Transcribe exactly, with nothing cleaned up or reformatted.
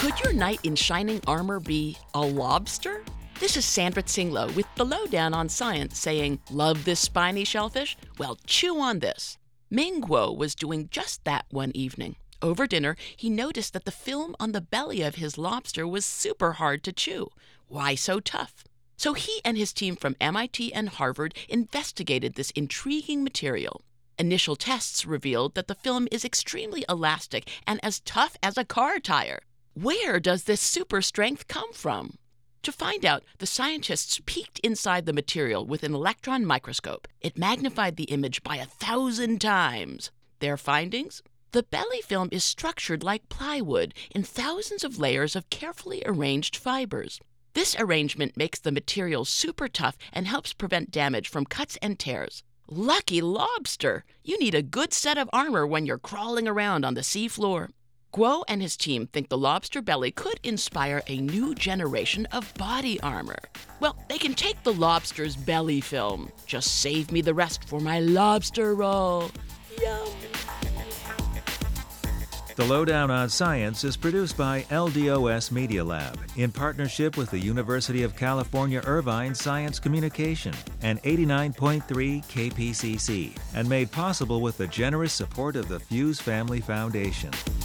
Could your knight in shining armor be a lobster? This is Sandra Tsinglo with the Lowdown on Science saying, love this spiny shellfish? Well, chew on this. Ming Guo was doing just that one evening. Over dinner, he noticed that the film on the belly of his lobster was super hard to chew. Why so tough? So he and his team from M I T and Harvard investigated this intriguing material. Initial tests revealed that the film is extremely elastic and as tough as a car tire. Where does this super strength come from? To find out, the scientists peeked inside the material with an electron microscope. It magnified the image by a thousand times. Their findings? The belly film is structured like plywood in thousands of layers of carefully arranged fibers. This arrangement makes the material super tough and helps prevent damage from cuts and tears. Lucky lobster! You need a good set of armor when you're crawling around on the seafloor. Guo and his team think the lobster belly could inspire a new generation of body armor. Well, they can take the lobster's belly film. Just save me the rest for my lobster roll. Yum! The Lowdown on Science is produced by L D O S Media Lab in partnership with the University of California Irvine Science Communication and eighty-nine point three K P C C, and made possible with the generous support of the Fuse Family Foundation.